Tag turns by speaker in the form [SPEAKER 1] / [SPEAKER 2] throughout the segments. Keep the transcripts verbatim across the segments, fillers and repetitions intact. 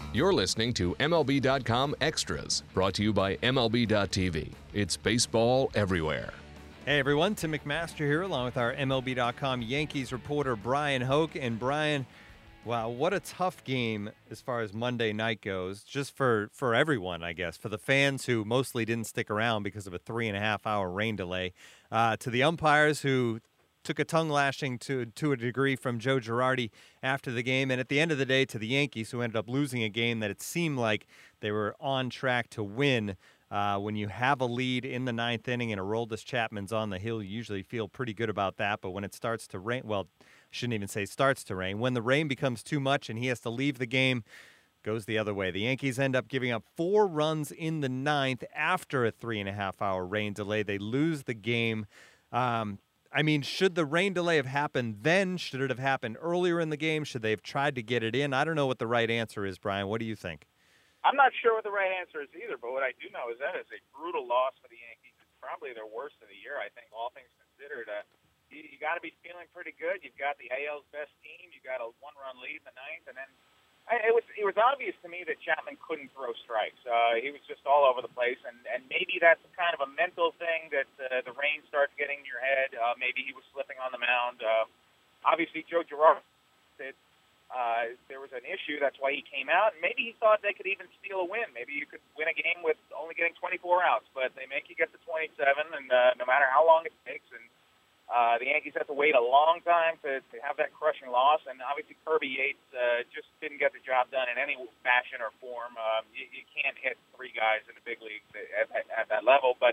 [SPEAKER 1] You're listening to M L B dot com Extras, brought to you by M L B dot T V. It's baseball everywhere.
[SPEAKER 2] Hey everyone, Tim McMaster here along with our M L B dot com Yankees reporter Brian Hoke. And Brian, wow, what a tough game as far as Monday night goes, just for, for everyone, I guess, for the fans who mostly didn't stick around because of a three and a half hour rain delay, uh, to the umpires who took a tongue lashing to to a degree from Joe Girardi after the game, and at the end of the day to the Yankees, who ended up losing a game that it seemed like they were on track to win. Uh, when you have a lead in the ninth inning and Aroldis Chapman's on the hill, you usually feel pretty good about that. But when it starts to rain, well, shouldn't even say starts to rain. When the rain becomes too much and he has to leave the game, goes the other way. The Yankees end up giving up four runs in the ninth after a three and a half hour rain delay. They lose the game. Um, I mean, should the rain delay have happened then? Should it have happened earlier in the game? Should they have tried to get it in? I don't know what the right answer is, Brian. What do you think?
[SPEAKER 3] I'm not sure what the right answer is either, but what I do know is that is a brutal loss for the Yankees. It's probably their worst of the year, I think, all things considered. Uh, you you got to be feeling pretty good. You've got the A L's best team. You got a one-run lead in the ninth, and then I, it was it was obvious to me that Chapman couldn't throw strikes. Uh, he was just all over the place, and, and maybe that's kind of a mental thing that uh, the rain starts getting in your head. Uh, maybe he was slipping on the mound. Uh, obviously, Joe Girardi said uh, there was an issue. That's why he came out, and maybe he thought they could even steal a win. Maybe you could win a game with only getting twenty-four outs, but they make you get to twenty-seven, and uh, no matter how long it takes, and Uh, the Yankees have to wait a long time to, to have that crushing loss, and obviously Kirby Yates uh, just didn't get the job done in any fashion or form. Um, you, you can't hit three guys in the big leagues at, at, at that level, but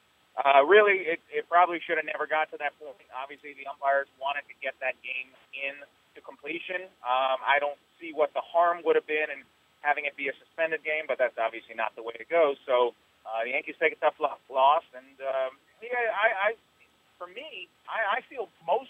[SPEAKER 3] uh, really it, it probably should have never got to that point. Obviously the umpires wanted to get that game in to completion. Um, I don't see what the harm would have been in having it be a suspended game, but that's obviously not the way to go. So uh, the Yankees take a tough loss, and um, yeah, I, I For me, I, I feel most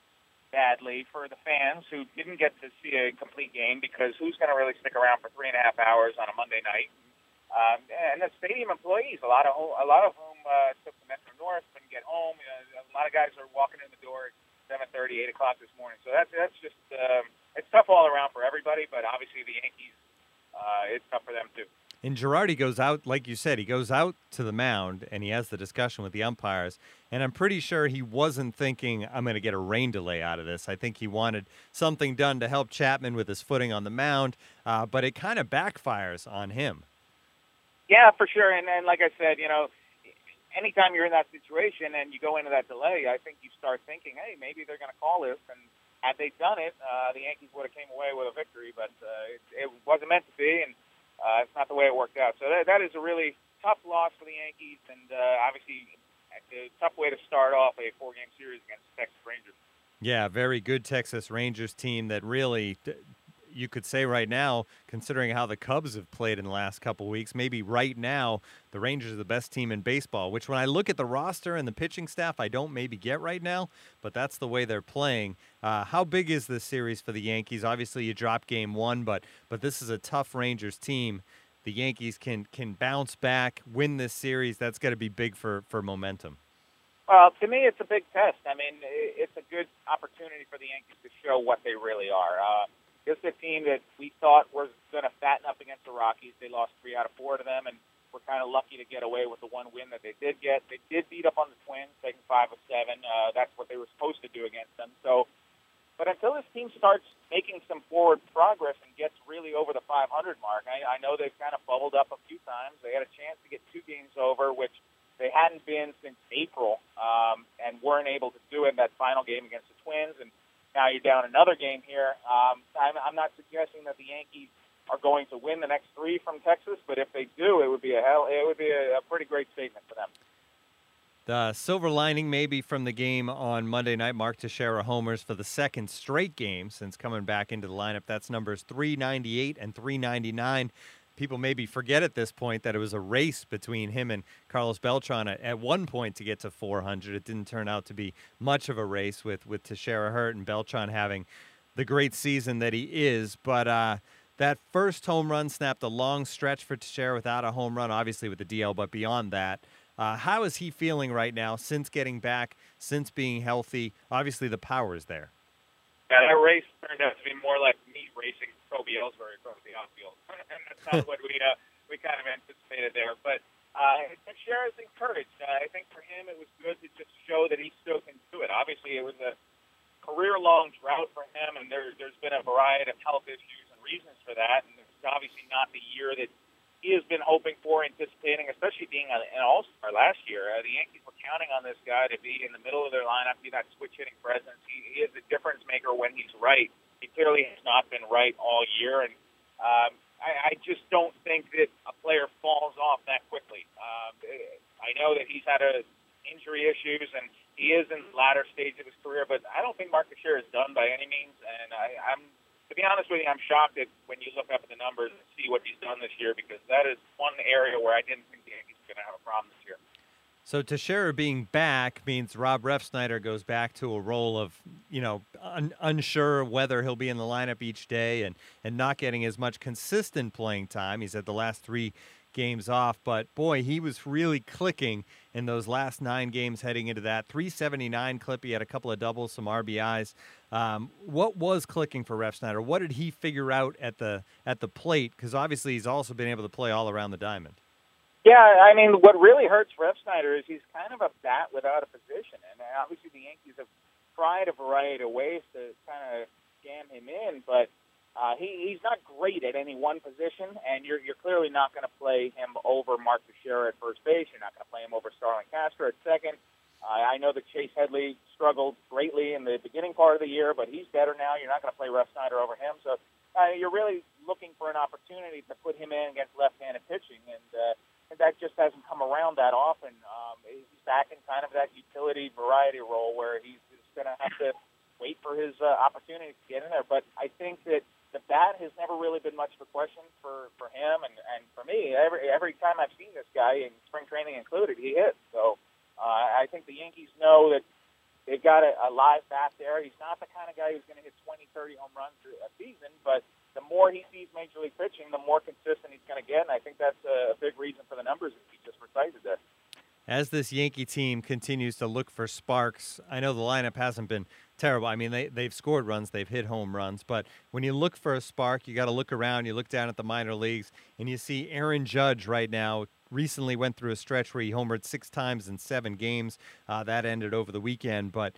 [SPEAKER 3] badly for the fans who didn't get to see a complete game, because who's going to really stick around for three and a half hours on a Monday night? Um, and the stadium employees, a lot of a lot of whom uh, took the Metro North, couldn't get home. Uh, a lot of guys are walking in the door at seven thirty, eight o'clock this morning. So that's that's just um, it's tough all around for everybody. But obviously the Yankees, uh, it's tough for them too.
[SPEAKER 2] And Girardi goes out, like you said, he goes out to the mound and he has the discussion with the umpires. And I'm pretty sure he wasn't thinking, I'm going to get a rain delay out of this. I think he wanted something done to help Chapman with his footing on the mound, uh, but it kind of backfires on him.
[SPEAKER 3] Yeah, for sure. And, and like I said, you know, anytime you're in that situation and you go into that delay, I think you start thinking, hey, maybe they're going to call this. And had they done it, uh, the Yankees would have came away with a victory, but uh, it, it wasn't meant to be. And Uh, it's not the way it worked out. So that, that is a really tough loss for the Yankees, and uh, obviously a tough way to start off a four-game series against the Texas Rangers.
[SPEAKER 2] Yeah, very good Texas Rangers team that really, you could say right now, considering how the Cubs have played in the last couple of weeks, maybe right now the Rangers are the best team in baseball, which when I look at the roster and the pitching staff, I don't maybe get right now, but that's the way they're playing. Uh, how big is this series for the Yankees? Obviously, you drop game one, but but this is a tough Rangers team. The Yankees can can bounce back, win this series. That's got to be big for, for momentum.
[SPEAKER 3] Well, to me, it's a big test. I mean, it's a good opportunity for the Yankees to show what they really are. Uh, this is a team that we thought was going to fatten up against the Rockies. They lost three out of four to them, and we're kind of lucky to get away with the one win that they did get. They did beat up on the Twins, taking five of seven. Uh, that's what they were supposed to do against them. So, but until this team starts making some forward progress and gets really over the five hundred mark, I, I know they've kind of bubbled up a few times. They had a chance to get two games over, which they hadn't been since April, um, and weren't able to do it in that final game against the Twins. And now you're down another game here. Um, I'm, I'm not suggesting that the Yankees are going to win the next three from Texas, but if they do, it would be a hell. It would be a, a pretty great statement for them.
[SPEAKER 2] The silver lining maybe from the game on Monday night, Mark Teixeira homers for the second straight game since coming back into the lineup. That's numbers three ninety-eight and three ninety-nine. People maybe forget at this point that it was a race between him and Carlos Beltran at, at one point to get to four hundred. It didn't turn out to be much of a race with, with Teixeira hurt and Beltran having the great season that he is. But uh, that first home run snapped a long stretch for Teixeira without a home run, obviously with the D L, but beyond that, uh, how is he feeling right now since getting back, since being healthy? Obviously the power is there.
[SPEAKER 3] Yeah, that race turned out to be more like me racing Kobe Ellsbury across the outfield, and that's not what we uh, we kind of anticipated there. But uh, Teixeira is encouraged. Uh, I think for him it was good to just show that he still can do it. Obviously, it was a career-long drought for him, and there, there's been a variety of health issues and reasons for that, and it's obviously not the year that he has been hoping for, anticipating, especially being an all-star last year. Uh, the Yankees were counting on this guy to be in the middle of their lineup, be that switch-hitting presence. He, he is a difference maker when he's right. He clearly has not been right all year, and um, I, I just don't think that a player falls off that quickly. Um, I know that he's had a injury issues, and he is in the latter stage of his career, but I don't think Mark Teixeira is done by any means, and I, I'm To be honest with you, I'm shocked that when you look up at the numbers and see what he's done this year, because that is one area where I didn't think the Yankees were going to have a problem this year.
[SPEAKER 2] So Teixeira being back means Rob Refsnyder goes back to a role of, you know, un- unsure whether he'll be in the lineup each day and, and not getting as much consistent playing time. He's had the last three games off, but boy, he was really clicking in those last nine games heading into that. three seventy-nine clip, he had a couple of doubles, some R B Is. Um, what was clicking for Refsnyder? What did he figure out at the at the plate? Because obviously he's also been able to play all around the diamond.
[SPEAKER 3] Yeah, I mean, what really hurts Refsnyder is he's kind of a bat without a position, and obviously the Yankees have tried a variety of ways to kind of jam him in, but uh, he, he's not great at any one position, and you're you're clearly not going to play him over Mark Teixeira at first base. You're not going to play him over Starlin Castro at second. Uh, I know that Chase Headley struggled greatly in the beginning part of the year, but he's better now. You're not going to play Refsnyder over him, so uh, you're really looking for an opportunity to put him in against left-handed pitching, and uh, that just hasn't come around that often. Um, he's back in kind of that utility variety role where he's just going to have to wait for his uh, opportunity to get in there. But I think that the bat has never really been much of a question for, for him and, and for me. Every every time I've seen this guy, in spring training included, he hits. So uh, I think the Yankees know that they've got a, a live bat there. He's not the kind of guy who's going to hit twenty, thirty home runs a season, but the more he sees Major League pitching, the more consistent he's going to get, and I think that's a big reason for the numbers that he just recited there.
[SPEAKER 2] As this Yankee team continues to look for sparks, I know the lineup hasn't been terrible. I mean, they, they've scored runs, they've hit home runs, but when you look for a spark, you got to look around, you look down at the minor leagues, and you see Aaron Judge right now recently went through a stretch where he homered six times in seven games. Uh, that ended over the weekend, but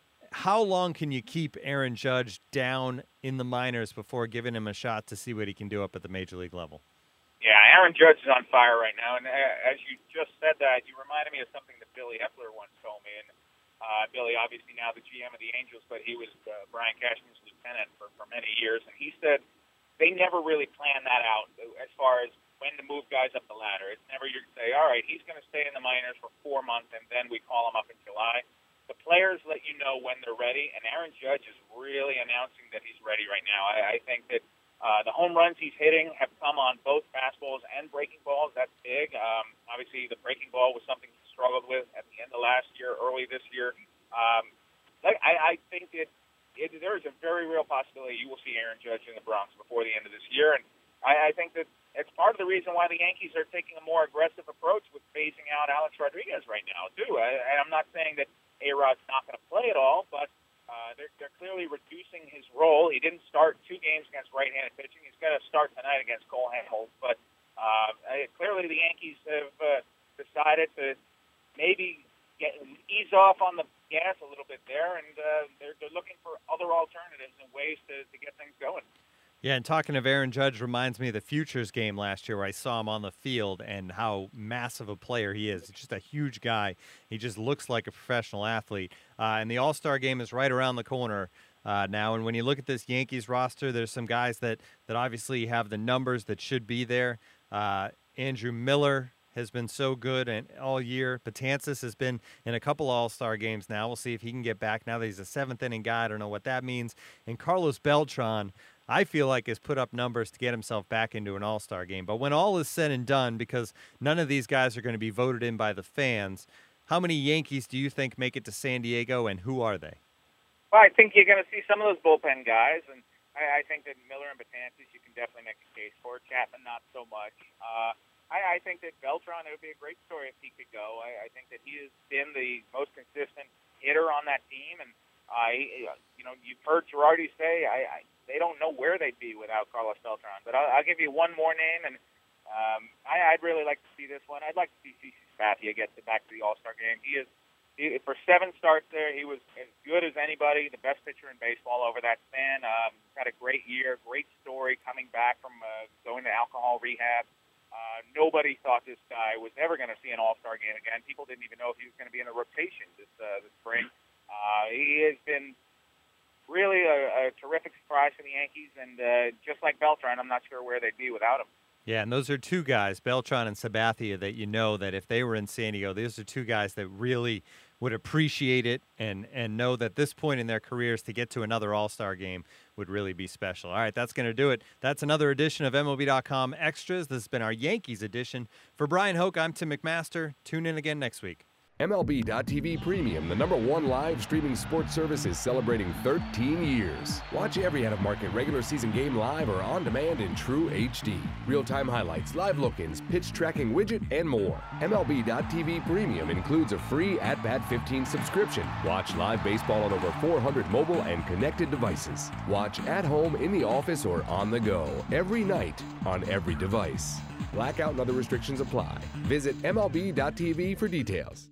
[SPEAKER 2] how long can you keep Aaron Judge down in the minors before giving him a shot to see what he can do up at the Major League level?
[SPEAKER 3] Yeah, Aaron Judge is on fire right now, and uh, as you just said that, you reminded me of something that Billy Epler once told me. And uh, Billy, obviously now the G M of the Angels, but he was uh, Brian Cashman's lieutenant for, for many years, and he said they never really plan that out as far as when to move guys up the ladder. It's never you say, all right, he's going to stay in the minors for four months, and then we call him up in July. The players let you know when they're ready, and Aaron Judge is really announcing that he's ready right now. I, I think that uh, the home runs he's hitting have come on both fastballs and breaking balls. That's big. Um, obviously, the breaking ball was something he struggled with at the end of last year, early this year. Um, I, I think that it, there is a very real possibility you will see Aaron Judge in the Bronx before the end of this year, and I, I think that it's part of the reason why the Yankees are taking a more aggressive approach with phasing out Alex Rodriguez right now, too. I, I'm not saying that A-Rod's not going to play at all, but uh, they're, they're clearly reducing his role. He didn't start two games against right-handed pitching. He's got to start tonight against Cole Hamels. But uh, clearly the Yankees have uh, decided to maybe get, ease off on the gas a little bit there, and uh, they're, they're looking for other alternatives and ways to, to get things going.
[SPEAKER 2] Yeah, and talking of Aaron Judge reminds me of the Futures game last year where I saw him on the field and how massive a player he is. He's just a huge guy. He just looks like a professional athlete. Uh, and the All-Star game is right around the corner uh, now. And when you look at this Yankees roster, there's some guys that, that obviously have the numbers that should be there. Uh, Andrew Miller has been so good and all year. Betances has been in a couple All-Star games now. We'll see if he can get back now that he's a seventh-inning guy. I don't know what that means. And Carlos Beltran, I feel like, has put up numbers to get himself back into an All-Star game. But when all is said and done, because none of these guys are going to be voted in by the fans, how many Yankees do you think make it to San Diego, and who are they?
[SPEAKER 3] Well, I think you're going to see some of those bullpen guys, and I, I think that Miller and Betances, you can definitely make a case for. Chapman, not so much. Uh, I, I think that Beltran, it would be a great story if he could go. I, I think that he has been the most consistent hitter on that team, and I, you know, you've heard Girardi say, I, I they don't know where they'd be without Carlos Beltran. But I'll, I'll give you one more name, and um, I, I'd really like to see this one. I'd like to see C C Sabathia get to, back to the All-Star game. He is he, for seven starts there. He was as good as anybody, the best pitcher in baseball over that span. Um, had a great year, great story coming back from uh, going to alcohol rehab. Uh, nobody thought this guy was ever going to see an All-Star game again. People didn't even know if he was going to be in the rotation this uh, this spring. Uh, he has been really a, a terrific surprise for the Yankees, and uh, just like Beltran, I'm not sure where they'd be without him.
[SPEAKER 2] Yeah, and those are two guys, Beltran and Sabathia, that you know that if they were in San Diego, those are two guys that really would appreciate it and, and know that this point in their careers to get to another All-Star game would really be special. All right, that's going to do it. That's another edition of M L B dot com Extras. This has been our Yankees edition. For Brian Hoke, I'm Tim McMaster. Tune in again next week.
[SPEAKER 1] M L B dot T V Premium, the number one live streaming sports service, is celebrating thirteen years. Watch every out-of-market regular season game live or on demand in true H D. Real-time highlights, live look-ins, pitch tracking widget, and more. M L B dot T V Premium includes a free At Bat fifteen subscription. Watch live baseball on over four hundred mobile and connected devices. Watch at home, in the office, or on the go every night on every device. Blackout and other restrictions apply. Visit M L B dot T V for details.